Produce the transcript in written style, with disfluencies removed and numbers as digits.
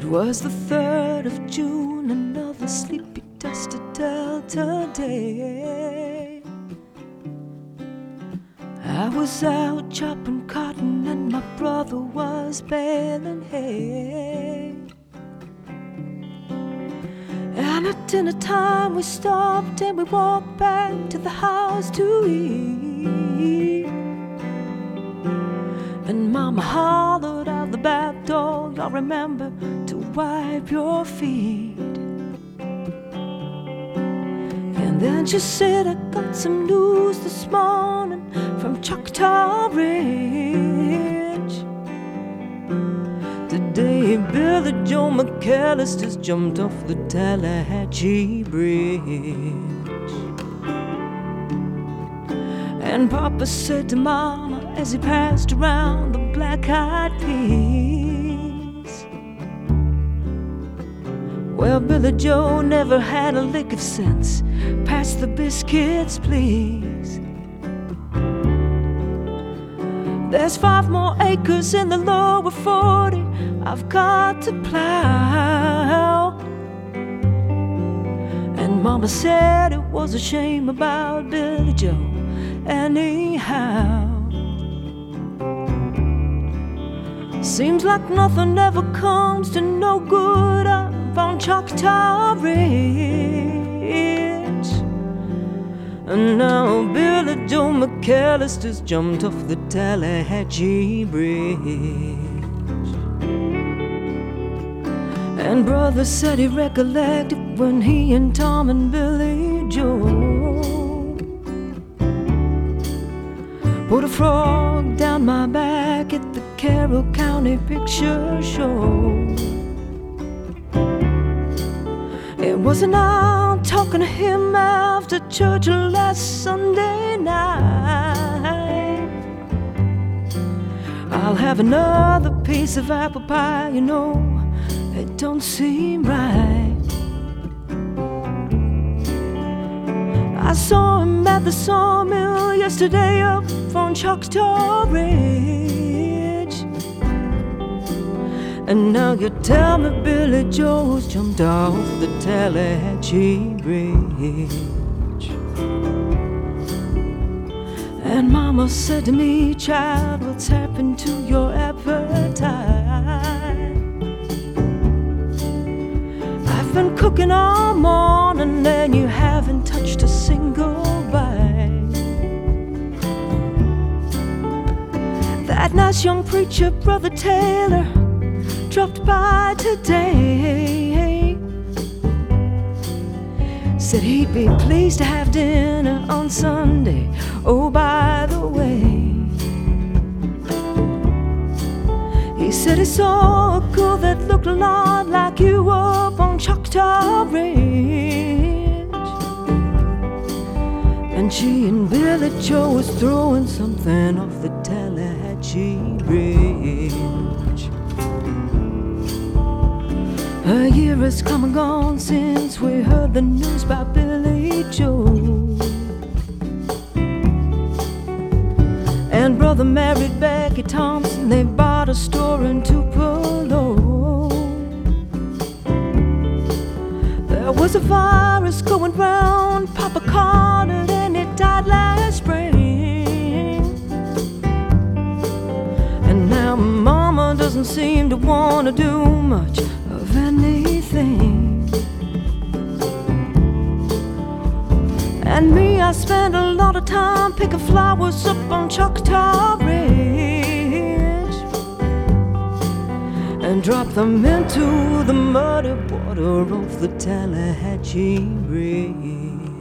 It was the 3rd of June, another sleepy, dusty Delta day. I was out chopping cotton and my brother was baling hay. And at dinner time we stopped and we walked back to the house to eat. And Mama hollered out the back door, "Y'all remember to wipe your feet." And then she said, "I got some news this morning from Choctaw Ridge. Today Billy Joe McAllister's jumped off the Tallahatchie Bridge." And Papa said to Mama as he passed around the black-eyed peas, "Well, Billy Joe never had a lick of sense. Pass the biscuits, please. There's 5 more acres in the lower 40 I've got to plow." And Mama said it was a shame about Billy Joe anyhow. Seems like nothing ever comes to no good up on Choctaw Ridge. And now Billy Joe McAllister's jumped off the Tallahatchie Bridge. And Brother said he recollected when he and Tom and Billy Joe put a frog down my back at the Carroll County Picture Show. It wasn't out talking to him after church last Sunday night. "I'll have another piece of apple pie, you know, it don't seem right." I saw him at the sawmill yesterday up on Choctaw Ridge. And now you tell me Billy Joe's jumped off the Tallahatchie Bridge. And Mama said to me, "Child, what's happened to your appetite? I've been cooking all morning and you haven't touched a single bite. That nice young preacher, Brother Taylor, dropped by today. Said he'd be pleased to have dinner on Sunday. Oh, by the way, he said he saw a girl that looked a lot like you up on Choctaw Ridge. And she and Billy Joe was throwing something off the Tallahatchie Bridge." A year has come and gone since we heard the news about Billy Joe. And Brother married Becky Thompson, they bought a store in Tupelo. There was a virus going round, Papa caught it and it died last spring. And now Mama doesn't seem to want to do much of anything. And me, I spend a lot of time picking flowers up on Choctaw Ridge and drop them into the muddy water of the Tallahatchie Bridge.